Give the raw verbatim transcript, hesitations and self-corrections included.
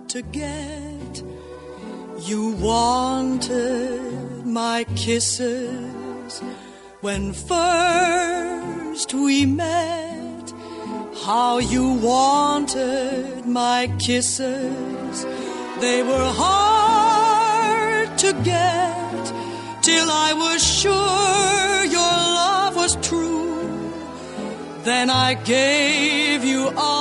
to get. You wanted my kisses when first we met. How you wanted my kisses, they were hard to get, till I was sure your love was true. Then I gave you all